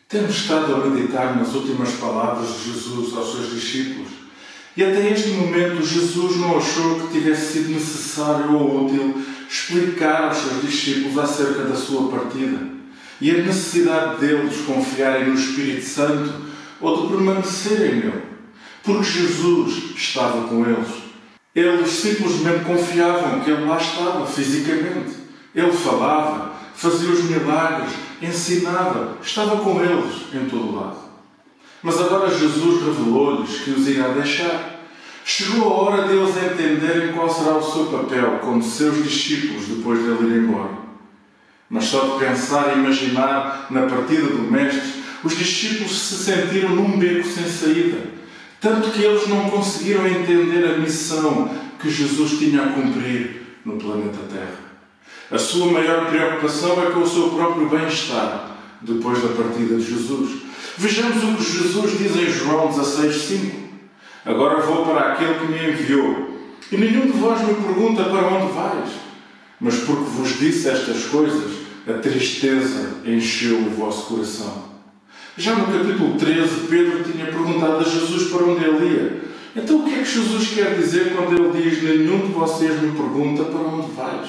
Temos estado a meditar nas últimas palavras de Jesus aos seus discípulos e até este momento Jesus não achou que tivesse sido necessário ou útil explicar aos seus discípulos acerca da sua partida e a necessidade deles confiarem no Espírito Santo ou de permanecerem nele, porque Jesus estava com eles. Eles simplesmente confiavam que Ele lá estava fisicamente. Ele falava, fazia os milagres, ensinava, estava com eles em todo o lado. Mas agora Jesus revelou-lhes que os irá deixar. Chegou a hora deles entenderem qual será o seu papel como seus discípulos depois de Ele ir embora. Mas só de pensar e imaginar na partida do Mestre, os discípulos se sentiram num beco sem saída, tanto que eles não conseguiram entender a missão que Jesus tinha a cumprir no planeta Terra. A sua maior preocupação é com o seu próprio bem-estar depois da partida de Jesus. Vejamos o que Jesus diz em João 16:5. Agora vou para aquele que me enviou, e nenhum de vós me pergunta para onde vais. Mas porque vos disse estas coisas, a tristeza encheu o vosso coração. Já no capítulo 13, Pedro tinha perguntado a Jesus para onde ele ia. Então o que é que Jesus quer dizer quando ele diz: nenhum de vocês me pergunta para onde vais?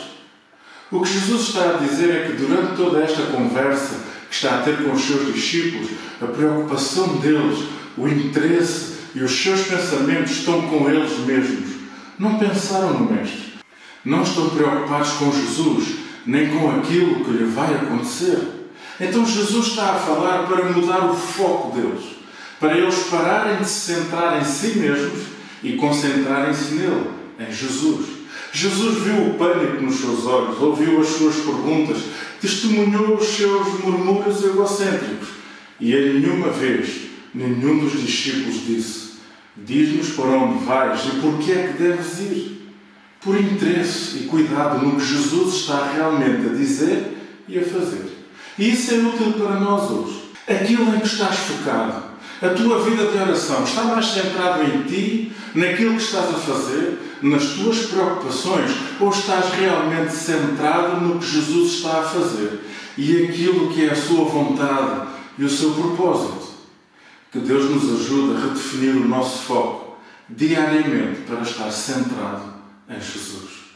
O que Jesus está a dizer é que durante toda esta conversa que está a ter com os seus discípulos, a preocupação deles, o interesse e os seus pensamentos estão com eles mesmos. Não pensaram no Mestre. Não estão preocupados com Jesus, nem com aquilo que lhe vai acontecer. Então Jesus está a falar para mudar o foco deles, para eles pararem de se centrar em si mesmos e concentrarem-se nele, em Jesus. Jesus viu o pânico nos seus olhos, ouviu as suas perguntas, testemunhou os seus murmúrios egocêntricos e a nenhuma vez nenhum dos discípulos disse: diz-nos para onde vais e por que é que deves ir. Por interesse e cuidado no que Jesus está realmente a dizer e a fazer. E isso é útil para nós hoje. Aquilo em que estás focado, a tua vida de oração, está mais centrado em ti, naquilo que estás a fazer, nas tuas preocupações, ou estás realmente centrado no que Jesus está a fazer e aquilo que é a sua vontade e o seu propósito? Que Deus nos ajude a redefinir o nosso foco diariamente para estar centrado em Jesus.